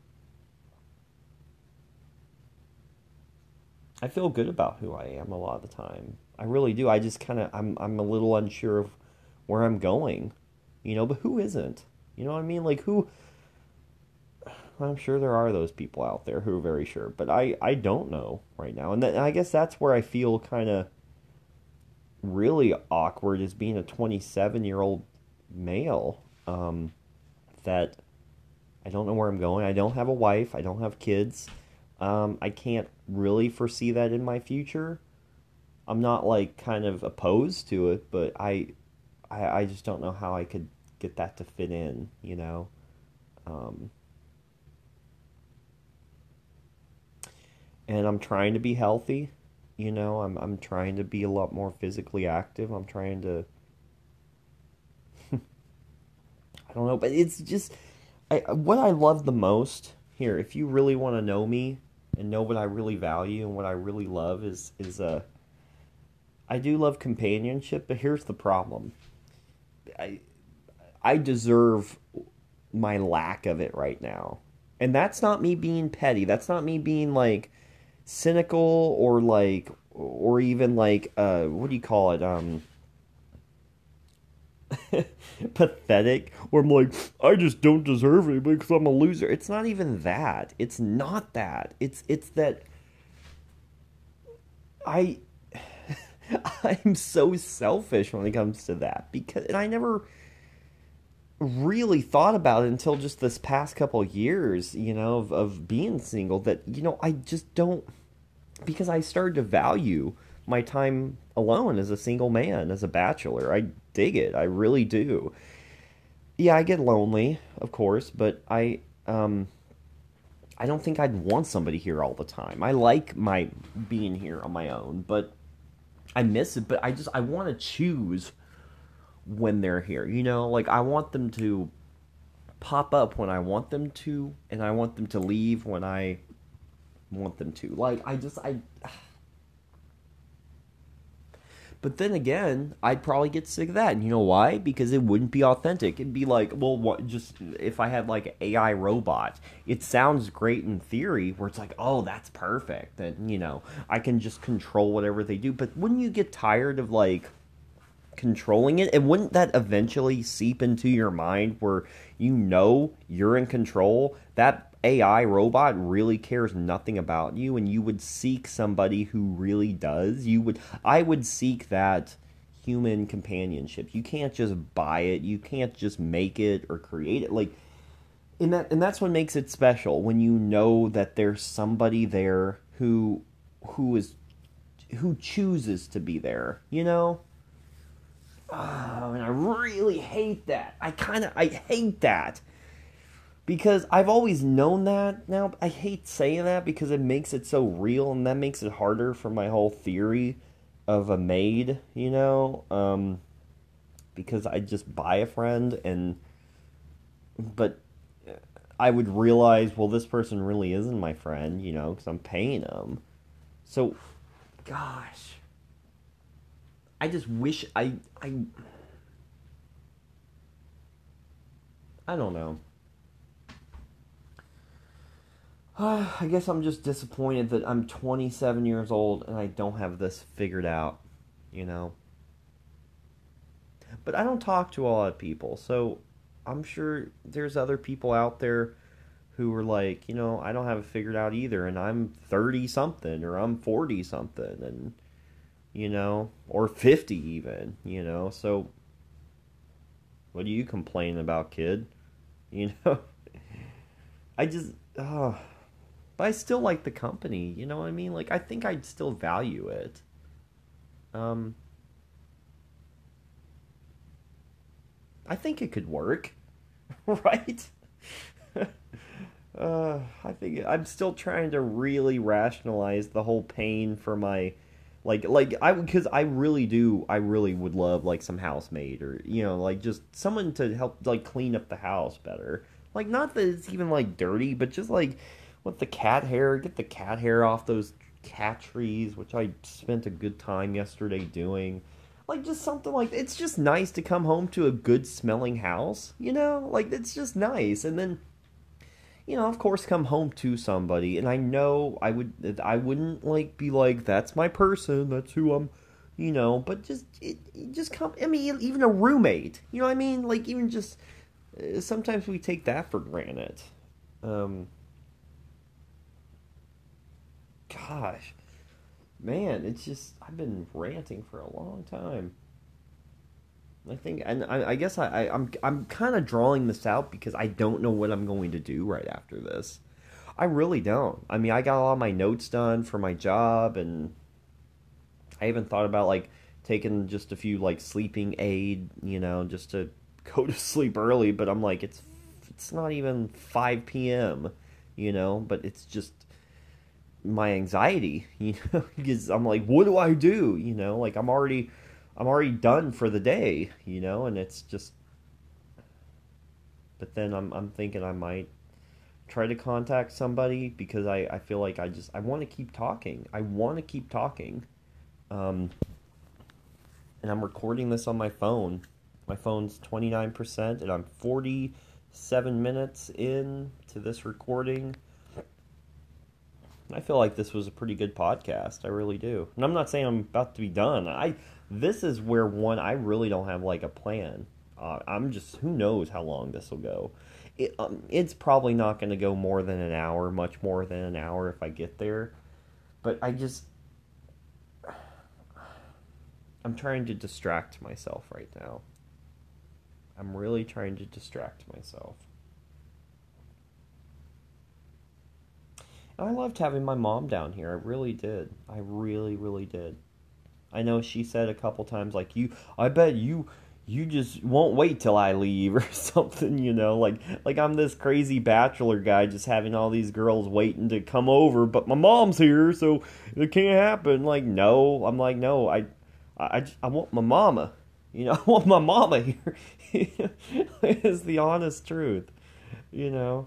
I feel good about who I am a lot of the time. I really do. I just kind of, I'm, I'm a little unsure of where I'm going, you know, but who isn't? You know what I mean? Like, who... I'm sure there are those people out there who are very sure, but I, I don't know right now. And, th- and I guess that's where I feel kind of really awkward, is being a twenty-seven-year-old male, um, that I don't know where I'm going. I don't have a wife. I don't have kids. Um, I can't really foresee that in my future. I'm not, like, kind of opposed to it, but I, I, I just don't know how I could get that to fit in, you know. Um, and I'm trying to be healthy, you know. I'm I'm trying to be a lot more physically active. I'm trying to, I don't know, but it's just I what I love the most here. If you really want to know me and know what I really value and what I really love is is uh I do love companionship, but here's the problem. I I deserve my lack of it right now. And that's not me being petty. That's not me being like cynical or like or even like uh what do you call it? Um pathetic, where I'm like, I just don't deserve it because I'm a loser. It's not even that. It's not that. It's it's that I I'm so selfish when it comes to that, because and I never really thought about it until just this past couple of years, you know, of, of being single, that, you know, I just don't, because I started to value my time alone as a single man, as a bachelor. I dig it. I really do. Yeah, I get lonely, of course, but I, um, I don't think I'd want somebody here all the time. I like my being here on my own, but I miss it. But I just, I want to choose when they're here, you know, like I want them to pop up when I want them to, and I want them to leave when I want them to. Like I just I But then again, I'd probably get sick of that. And you know why? Because it wouldn't be authentic. It'd be like, well, what, just if I had like an A I robot, it sounds great in theory, where it's like, oh, that's perfect, and you know, I can just control whatever they do. But wouldn't you get tired of like controlling it? And wouldn't that eventually seep into your mind where you know you're in control? That A I robot really cares nothing about you, and you would seek somebody who really does. You would I would seek that human companionship. You can't just buy it. You can't just make it or create it. Like and that and that's what makes it special, when you know that there's somebody there who who is who chooses to be there, you know? Oh, and I really hate that. I kind of, I hate that. Because I've always known that. Now, I hate saying that because it makes it so real, and that makes it harder for my whole theory of a maid, you know? Um, because I just buy a friend, and. But I would realize, well, this person really isn't my friend, you know, because I'm paying them. So, gosh. I just wish I. I. I don't know. I guess I'm just disappointed that I'm twenty-seven years old and I don't have this figured out, you know. But I don't talk to a lot of people, so I'm sure there's other people out there who are like, you know, I don't have it figured out either, and I'm thirty something, or I'm forty something, and, you know, or fifty even, you know, so what are you complaining about, kid? You know? I just, oh, but I still like the company, you know what I mean? Like, I think I'd still value it. Um, I think it could work, right? uh, I think I'm still trying to really rationalize the whole pain for my, like, like I because I really do, I really would love like some housemaid or you know like just someone to help like clean up the house better. Like not that it's even like dirty, but just like with the cat hair, get the cat hair off those cat trees, which I spent a good time yesterday doing. Like just something like it's just nice to come home to a good smelling house, you know? Like it's just nice. And then you know, of course come home to somebody and I know I would I wouldn't like be like that's my person, that's who I'm, you know, but just it, it just come I mean even a roommate, you know what I mean? Like even just uh, sometimes we take that for granted. Um gosh. Man, it's just I've been ranting for a long time. I think, and I, I guess I, I, I'm I'm kind of drawing this out because I don't know what I'm going to do right after this. I really don't. I mean, I got a lot of my notes done for my job, and I even thought about like taking just a few like sleeping aid, you know, just to go to sleep early. But I'm like, it's it's not even five p m, you know. But it's just my anxiety, you know, because I'm like, what do I do? You know, like I'm already, I'm already done for the day, you know, and it's just. But then I'm I'm thinking I might try to contact somebody because I I feel like I just I want to keep talking. I want to keep talking. Um, and I'm recording this on my phone. My phone's twenty-nine percent, and I'm forty-seven minutes in to this recording. I feel like this was a pretty good podcast. I really do. And I'm not saying I'm about to be done. I this is where one I really don't have like a plan. Uh, I'm just who knows how long this will go. It, um, it's probably not going to go more than an hour, much more than an hour if I get there. But I just I'm trying to distract myself right now. I'm really trying to distract myself. I loved having my mom down here. I really did. I really, really did. I know she said a couple times, like, you, I bet you, you just won't wait till I leave or something, you know, like, like I'm this crazy bachelor guy just having all these girls waiting to come over, but my mom's here, so it can't happen. Like, no, I'm like, no, I, I, I want my mama, you know, I want my mama here. It's the honest truth, you know.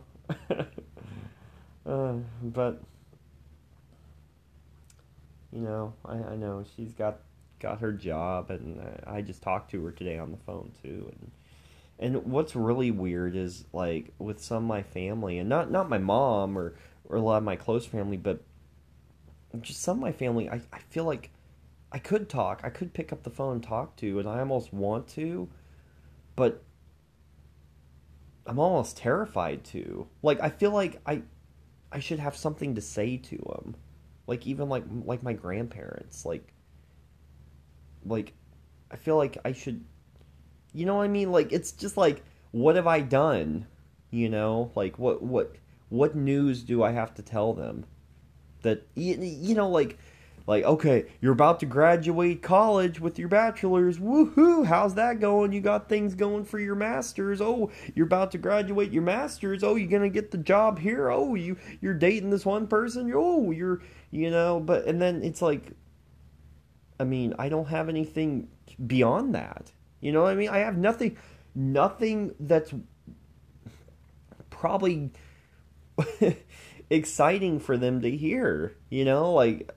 Uh, but you know, I, I know she's got got her job, and I, I just talked to her today on the phone too. And and what's really weird is like with some of my family, and not not my mom or or a lot of my close family, but just some of my family. I I feel like I could talk, I could pick up the phone and talk to, and I almost want to, but I'm almost terrified to. Like I feel like I. I should have something to say to them, like even like like my grandparents, like like I feel like I should, you know what I mean? Like it's just like what have I done? You know, like what what what news do I have to tell them? That you, you know like Like, okay, you're about to graduate college with your bachelor's. Woohoo! How's that going? You got things going for your master's. Oh, you're about to graduate your master's. Oh, you're gonna get the job here. Oh, you you're dating this one person. Oh, you're you know. But and then it's like, I mean, I don't have anything beyond that. You know what I mean? I have nothing, nothing that's probably exciting for them to hear. You know, like.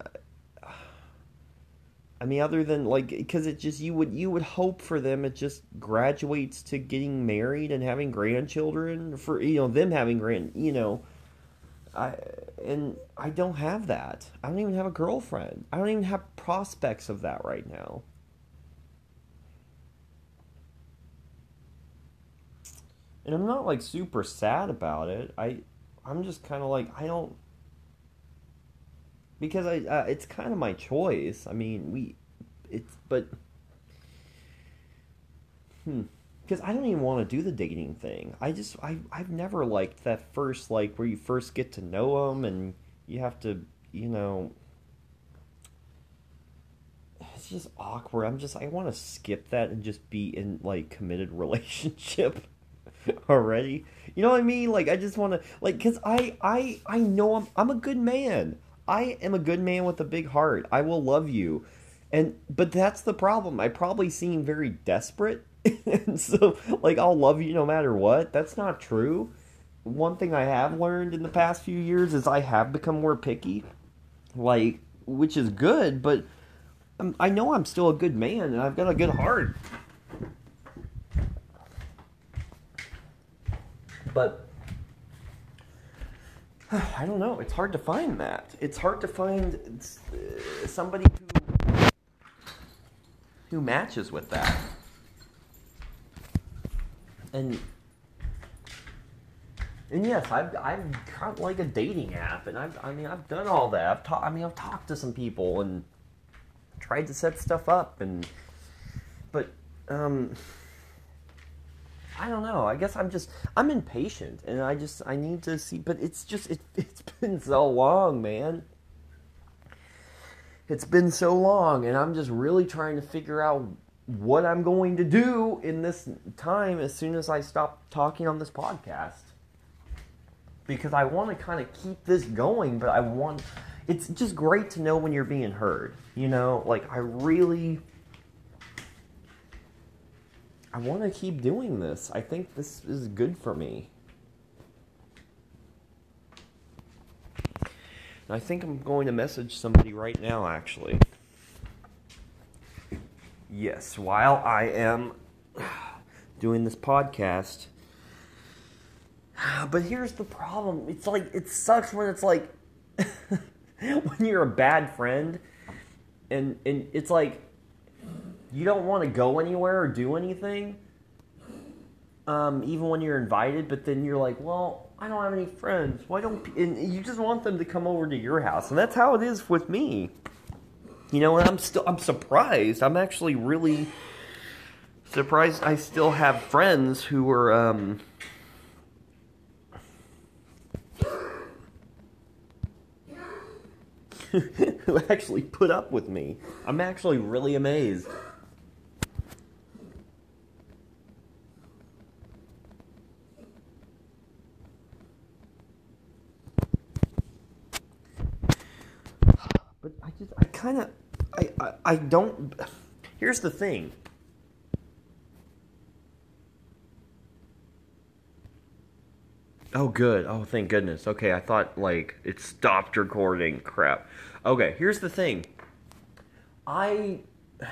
I mean, other than like, because it just you would you would hope for them it just graduates to getting married and having grandchildren for you know them having grand you know, I and I don't have that. I don't even have a girlfriend. I don't even have prospects of that right now. And I'm not like super sad about it. I I'm just kind of like I don't because I uh, it's kind of my choice. I mean, we it's but hmm because I don't even want to do the dating thing. I just I I've never liked that first like where you first get to know them and you have to, you know, it's just awkward. I'm just I want to skip that and just be in like committed relationship already. You know what I mean? Like I just want to like cuz I I I know I'm I'm a good man. I am a good man with a big heart. I will love you. And but that's the problem. I probably seem very desperate. And so like I'll love you no matter what. That's not true. One thing I have learned in the past few years is I have become more picky. Like which is good, but I'm, I know I'm still a good man and I've got a good heart. But I don't know. It's hard to find that. It's hard to find uh, somebody who who matches with that. And and yes, I've I've got like a dating app, and I've I mean I've done all that. I've ta- I mean I've talked to some people and tried to set stuff up, and but um. I don't know. I guess I'm just I'm impatient, and I just I need to see. But it's just it it's been so long, man. It's been so long, and I'm just really trying to figure out what I'm going to do in this time as soon as I stop talking on this podcast. Because I want to kind of keep this going, but I want it's just great to know when you're being heard. You know, like I really. I want to keep doing this. I think this is good for me. And I think I'm going to message somebody right now, actually. Yes, while I am doing this podcast. But here's the problem. It's like, it sucks when it's like, when you're a bad friend, and, and it's like, you don't want to go anywhere or do anything, um, even when you're invited, but then you're like, well, I don't have any friends. Why don't... And you just want them to come over to your house. And that's how it is with me. You know, and I'm still... I'm surprised. I'm actually really surprised I still have friends who are, um... who actually put up with me. I'm actually really amazed. But I just, I kind of, I, I, I don't, here's the thing. Oh, good. Oh, thank goodness. Okay, I thought, like, it stopped recording. Crap. Okay, here's the thing. I...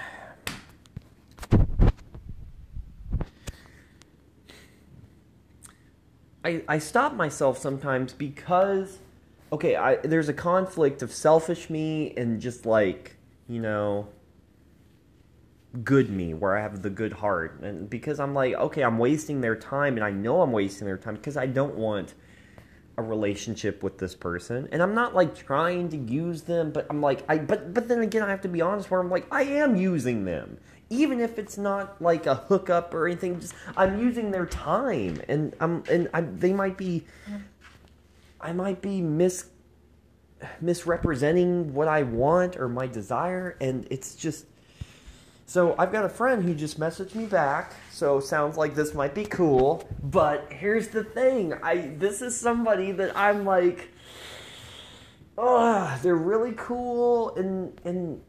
I, I stop myself sometimes because... Okay, I, there's a conflict of selfish me and just, like, you know... good me, where I have the good heart, and because I'm like, okay, I'm wasting their time, and I know I'm wasting their time because I don't want a relationship with this person, and I'm not like trying to use them, but I'm like, I but but then again, I have to be honest, where I'm like, I am using them, even if it's not like a hookup or anything. Just I'm using their time, and I'm and I they might be, I might be mis misrepresenting what I want or my desire, and it's just... So I've got a friend who just messaged me back, so sounds like this might be cool, but here's the thing, I this is somebody that I'm like, oh, they're really cool, and and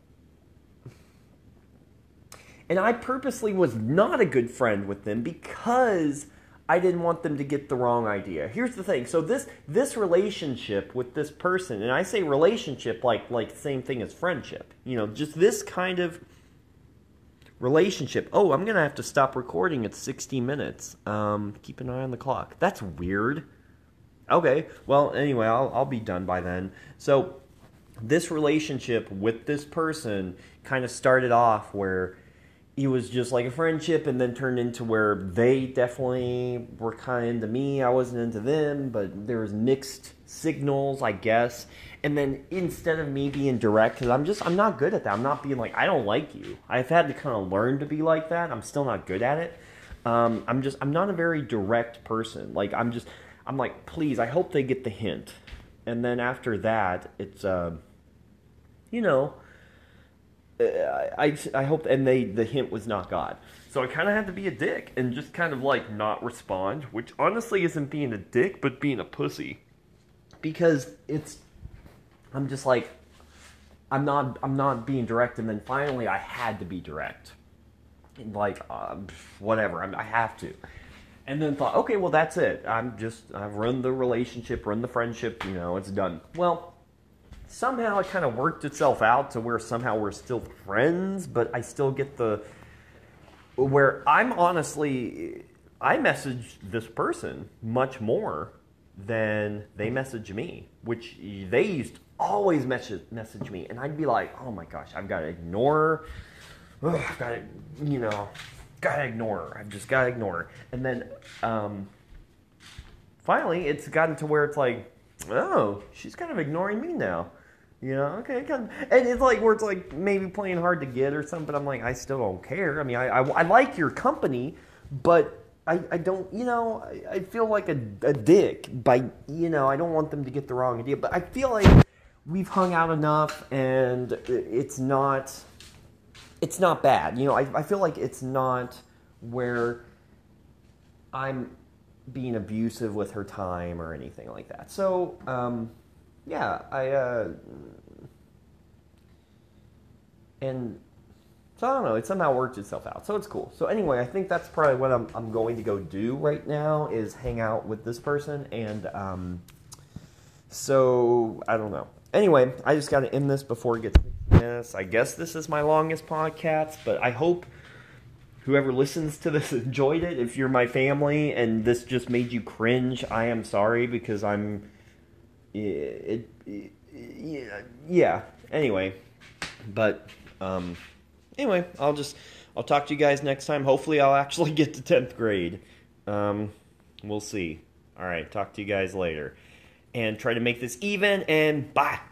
and I purposely was not a good friend with them because I didn't want them to get the wrong idea. Here's the thing, so this this relationship with this person, and I say relationship like like the same thing as friendship, you know, just this kind of relationship. Oh, I'm going to have to stop recording at sixty minutes. Um, keep an eye on the clock. That's weird. Okay, well, anyway, I'll, I'll be done by then. So, this relationship with this person kind of started off where it was just like a friendship and then turned into where they definitely were kind of into me. I wasn't into them, but there was mixed signals, I guess. And then instead of me being direct, because I'm just, I'm not good at that. I'm not being like, I don't like you. I've had to kind of learn to be like that. I'm still not good at it. Um, I'm just, I'm not a very direct person. Like, I'm just, I'm like, please, I hope they get the hint. And then after that, it's, uh, you know, I, I hope, and they, the hint was not God. So I kind of had to be a dick and just kind of like not respond, which honestly isn't being a dick, but being a pussy. Because it's, I'm just like, I'm not, I'm not being direct, and then finally I had to be direct. Like, uh, whatever, I, I have to. And then thought, okay, well that's it. I'm just, I've run the relationship, run the friendship, you know, it's done. Well, somehow it kind of worked itself out to where somehow we're still friends, but I still get the, where I'm honestly, I messaged this person much more than they message me, which they used to always message, message me, and I'd be like, oh my gosh, I've got to ignore her, Ugh, I've got to, you know, got to ignore her, I've just got to ignore her. And then um, finally it's gotten to where it's like, oh, she's kind of ignoring me now. You know, okay, kind of, and it's like where it's like maybe playing hard to get or something, but I'm like, I still don't care. I mean, I, I, I like your company, but I, I don't, you know, I, I feel like a, a dick by, you know, I don't want them to get the wrong idea, but I feel like we've hung out enough and it's not, it's not bad. You know, I, I feel like it's not where I'm being abusive with her time or anything like that. So, um... yeah, I, uh, and so I don't know, it somehow worked itself out, so it's cool. So anyway, I think that's probably what I'm, I'm going to go do right now, is hang out with this person, and, um, so, I don't know. Anyway, I just got to end this before it gets sixty minutes. I guess this is my longest podcast, but I hope whoever listens to this enjoyed it. If you're my family and this just made you cringe, I am sorry, because I'm... It, it, it, yeah, anyway, but, um, anyway, I'll just, I'll talk to you guys next time. Hopefully I'll actually get to tenth grade. Um, we'll see. Alright, talk to you guys later. And try to make this even, and bye!